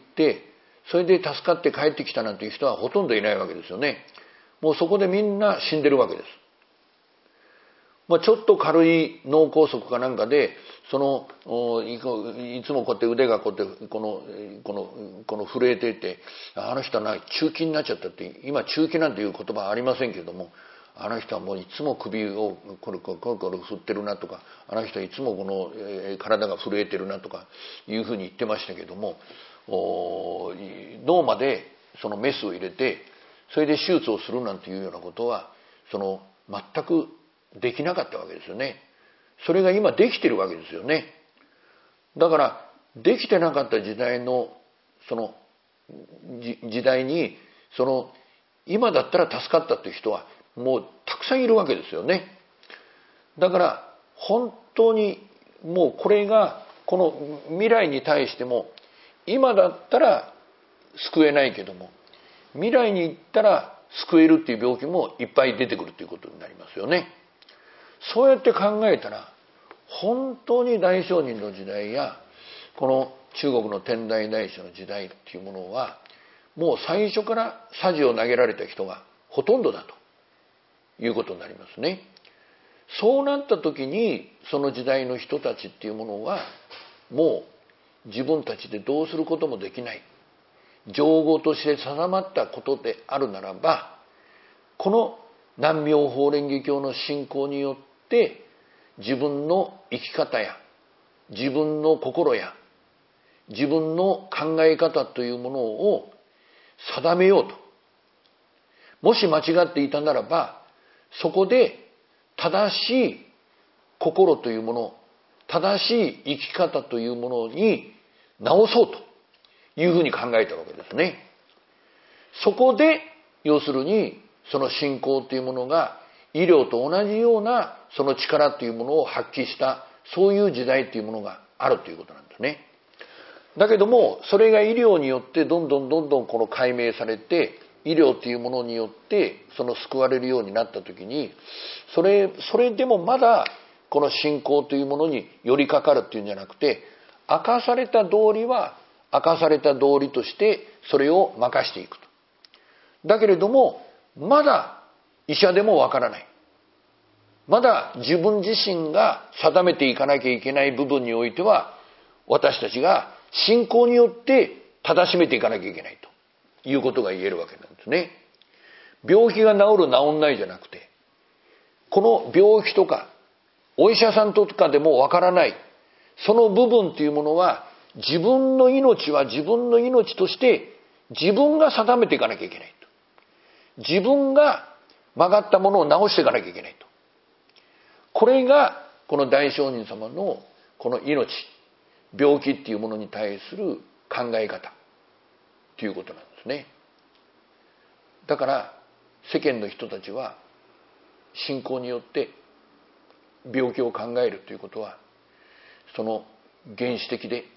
Speaker 1: それで助かって帰ってきたなんていう人はほとんどいないわけですよね。もうそこでみんな死んでるわけです。まあ、ちょっと軽い脳梗塞かなんかで、そのいつもこうやって腕がこうやってこのこのこの震えていて、あの人は中気になっちゃったって、今中気なんていう言葉はありませんけれども、あの人はもういつも首をコロコロコロコロ振ってるなとか、あの人はいつもこの体が震えてるなとかいうふうに言ってましたけども、脳までそのメスを入れて、それで手術をするなんていうようなことはその全くできなかったわけですよね。それが今できてるわけですよね。だからできてなかった時代のその時代に、その今だったら助かったっていう人はもうたくさんいるわけですよね。だから本当にもうこれがこの未来に対しても、今だったら救えないけども未来に行ったら救えるっていう病気もいっぱい出てくるということになりますよね。そうやって考えたら、本当に大聖人の時代やこの中国の天台大師の時代っていうものは、もう最初からさじを投げられた人がほとんどだということになりますね。そうなった時に、その時代の人たちっていうものはもう自分たちでどうすることもできない、情語として定まったことであるならば、この南妙法蓮華経の信仰によって自分の生き方や自分の心や自分の考え方というものを定めようと。もし間違っていたならば、そこで正しい心というもの、正しい生き方というものに直そうというふうに考えたわけですね。そこで要するにその信仰というものが医療と同じようなその力というものを発揮した、そういう時代というものがあるということなんですね。だけどもそれが医療によってどんどんどんどんこの解明されて、医療というものによってその救われるようになった時に、それそれでもまだこの信仰というものに寄りかかるっていうんじゃなくて、明かされた通りは明かされた通りとしてそれを任していくと。だけれどもまだ医者でもわからない、まだ自分自身が定めていかなきゃいけない部分においては、私たちが信仰によって正しめていかなきゃいけないということが言えるわけなんですね。病気が治る治んないじゃなくて、この病気とかお医者さんとかでもわからないその部分というものは、自分の命は自分の命として自分が定めていかなきゃいけないと。自分が曲がったものを直していかなきゃいけないと。これがこの大聖人様のこの命、病気っていうものに対する考え方ということなんですね。だから世間の人たちは信仰によって病気を考えるということは、その原始的で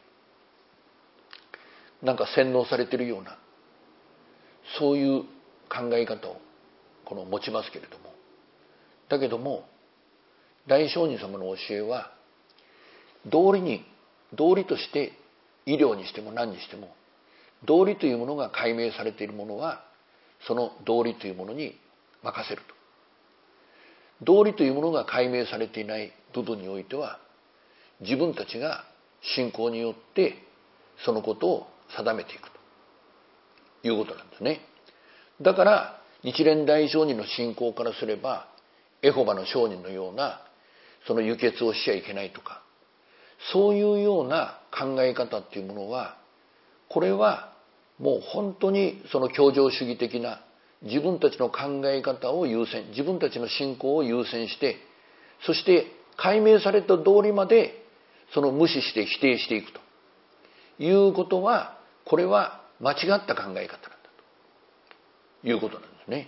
Speaker 1: なんか洗脳されているような、そういう考え方をこの持ちますけれども、だけども大聖人様の教えは道理に道理として、医療にしても何にしても道理というものが解明されているものはその道理というものに任せると。道理というものが解明されていない部分においては、自分たちが信仰によってそのことを定めていくということなんですね。だから日蓮大聖人の信仰からすれば、エホバの証人のようなその輸血をしちゃいけないとか、そういうような考え方っていうものは、これはもう本当にその教条主義的な自分たちの考え方を優先、自分たちの信仰を優先して、そして解明された通りまでその無視して否定していくということは、これは間違った考え方なんだということなんですね。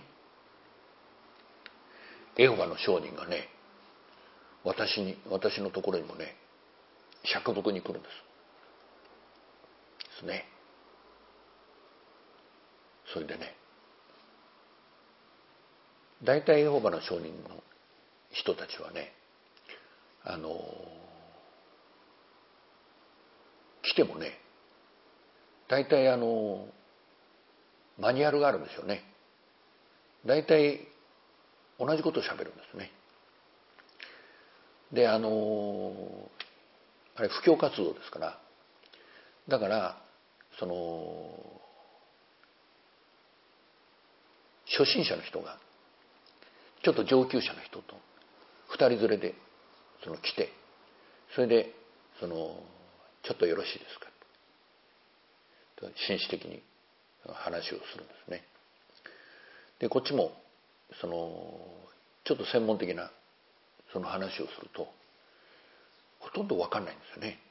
Speaker 1: エホバの証人がね、私に私のところにもね、 釈伏に来るんですですね。それでね、大体エホバの証人の人たちはね、あの来てもね、大体あのマニュアルがあるんですよね。大体同じことをしゃべるんですね。で、あのあれ布教活動ですから、だからその初心者の人がちょっと上級者の人と二人連れでその来て、それでそのちょっとよろしいですかと紳士的に話をするんですね。でこっちもそのちょっと専門的なその話をするとほとんど分かんないんですよね。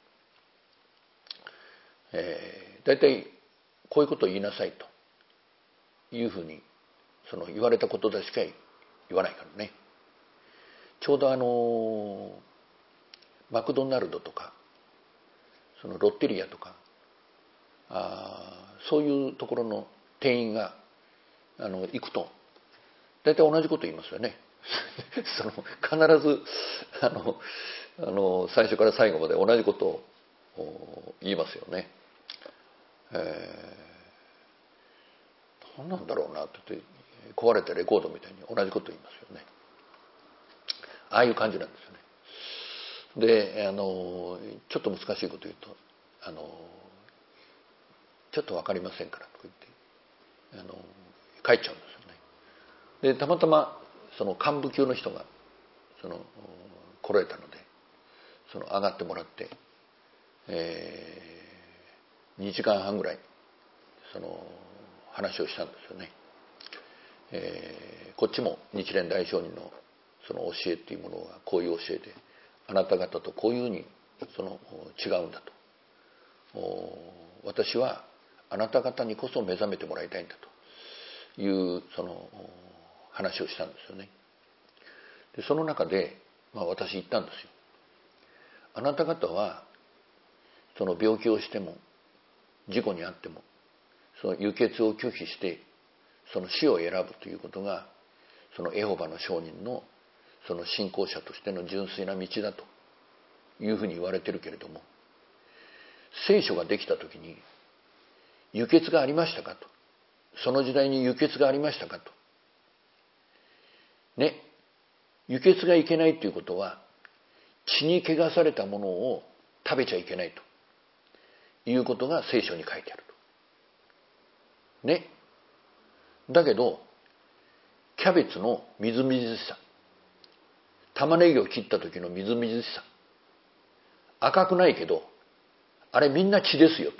Speaker 1: えー、大体こういうことを言いなさいというふうにその言われたことでしか言わないからね。ちょうどあのマクドナルドとかそのロッテリアとかあそういうところの店員があの行くと大体同じこと言いますよね。その必ずあのあの最初から最後まで同じことを言いますよね。えー、何なんだろうなって壊れたレコードみたいに同じこと言いますよね。ああいう感じなんですよね。であのちょっと難しいこと言うとあのちょっと分かりませんからとか言ってあの帰っちゃうんですよね。でたまたまその幹部級の人がその来られたのでその上がってもらって、えー、にじかんはんぐらいその話をしたんですよね。えー、こっちも日蓮大聖人のその教えっていうものがこういう教えであなた方とこういうふうにその違うんだと、私はあなた方にこそ目覚めてもらいたいんだというその話をしたんですよね。でその中で、まあ、私言ったんですよ。あなた方はその病気をしても事故に遭ってもその輸血を拒否してその死を選ぶということがそのエホバの証人のその信仰者としての純粋な道だというふうに言われてるけれども、聖書ができた時に輸血がありましたかと、その時代に輸血がありましたかとね。輸血がいけないということは血に汚されたものを食べちゃいけないということが聖書に書いてあるとね。だけどキャベツのみずみずしさ、玉ねぎを切った時のみずみずしさ、赤くないけどあれみんな血ですよと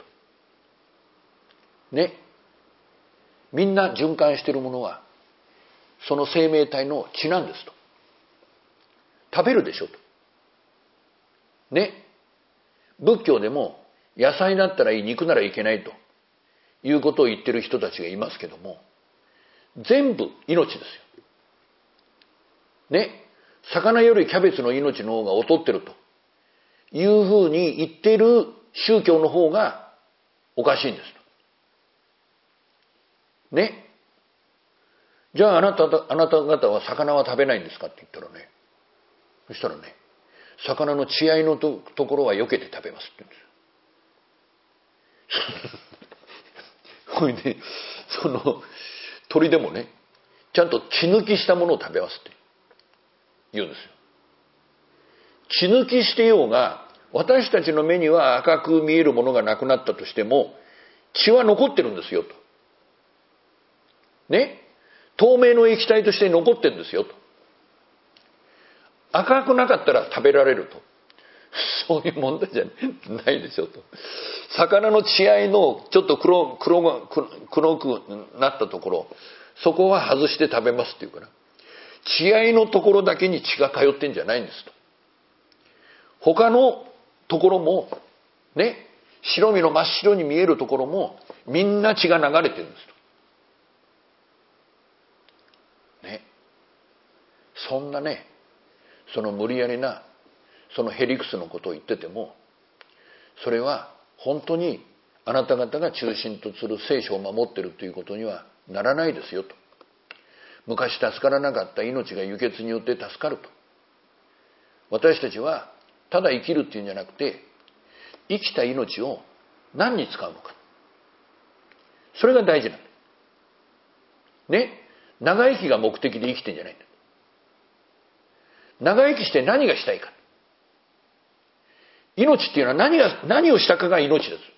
Speaker 1: ね。みんな循環しているものはその生命体の血なんですと。食べるでしょとね。仏教でも野菜だったらいい、肉ならいけないということを言ってる人たちがいますけども、全部命ですよね。魚よりキャベツの命の方が劣ってるというふうに言っている宗教の方がおかしいんですとね。じゃああなたあなた方は魚は食べないんですかって言ったらね、そしたらね、魚の血合いの と, ところは避けて食べますって言うんですよ。ほいでその鳥でもね、ちゃんと血抜きしたものを食べますって言うんですよ。血抜きしてようが私たちの目には赤く見えるものがなくなったとしても血は残ってるんですよとね。透明の液体として残ってるんですよと。赤くなかったら食べられると、そういう問題じゃないでしょと。魚の血合いのちょっと 黒, 黒, 黒くなったところ、そこは外して食べますっていうから、血合いのところだけに血が通ってんじゃないんですと。他のところもね、白身の真っ白に見えるところもみんな血が流れてるんですとね。そんなね、その無理やりなそのヘリクスのことを言っててもそれは本当にあなた方が中心とする聖書を守っているということにはならないですよと。昔助からなかった命が輸血によって助かると。私たちはただ生きるっていうんじゃなくて、生きた命を何に使うのか、それが大事なんだね。長生きが目的で生きてんじゃないんだ。長生きして何がしたいか。命っていうのは何が何をしたかが命です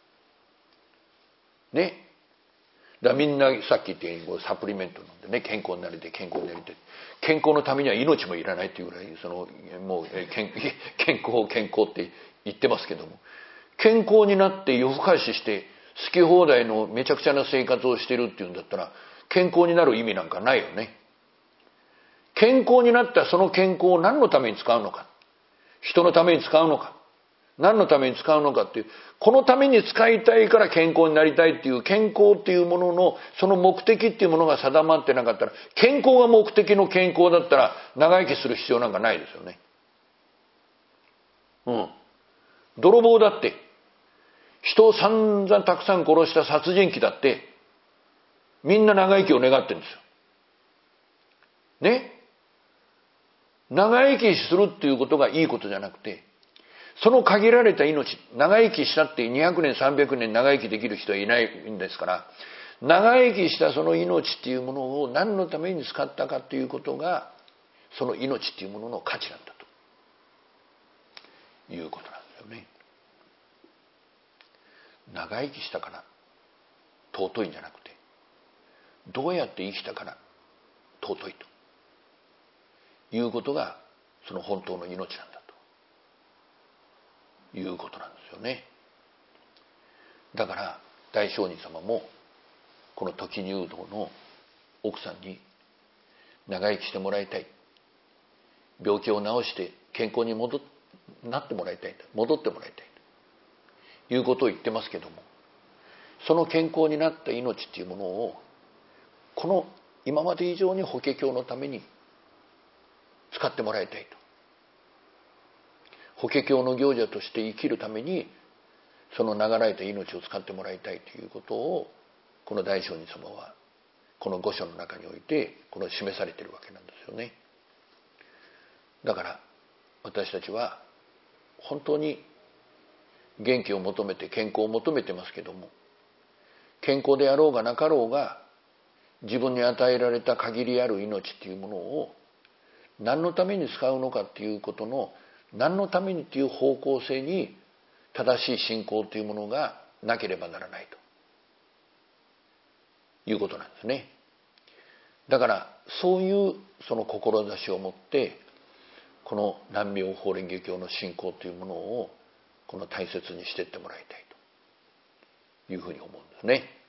Speaker 1: ね。だからみんなさっき言ったようにサプリメント飲んでね、健康になりて健康になりて、健康のためには命もいらないっていうぐらい、そのもう健健康健康って言ってますけども、健康になって夜更かしして好き放題のめちゃくちゃな生活をしてるっていうんだったら、健康になる意味なんかないよね。健康になったその健康を何のために使うのか、人のために使うのか、何のために使うのかっていう、このために使いたいから健康になりたいっていう健康っていうもののその目的っていうものが定まってなかったら、健康が目的の健康だったら長生きする必要なんかないですよね。うん。泥棒だって人を散々たくさん殺した殺人鬼だってみんな長生きを願ってるんですよ。ね。長生きするっていうことがいいことじゃなくて、その限られた命、長生きしたってにひゃくねんさんびゃくねん長生きできる人はいないんですから、長生きしたその命っていうものを何のために使ったかっていうことが、その命っていうものの価値なんだということなんですよね。長生きしたから尊いんじゃなくて、どうやって生きたから尊いということがその本当の命なんだということなんですよね。だから大聖人様もこの時入道の奥さんに長生きしてもらいたい、病気を治して健康に戻っなってもらいたい、戻ってもらいたいということを言ってますけども、その健康になった命っていうものをこの今まで以上に法華経のために使ってもらいたいと。法華経の行者として生きるためにその流れた命を使ってもらいたいということを、この大聖人様はこの御所の中においてこの示されているわけなんですよね。だから私たちは本当に元気を求めて健康を求めてますけども、健康であろうがなかろうが自分に与えられた限りある命っていうものを何のために使うのかっていうことの、何のためにっていう方向性に正しい信仰というものがなければならないということなんですね。だからそういうその志を持ってこの南無妙法蓮華経の信仰というものをこの大切にしていってもらいたいというふうに思うんですね。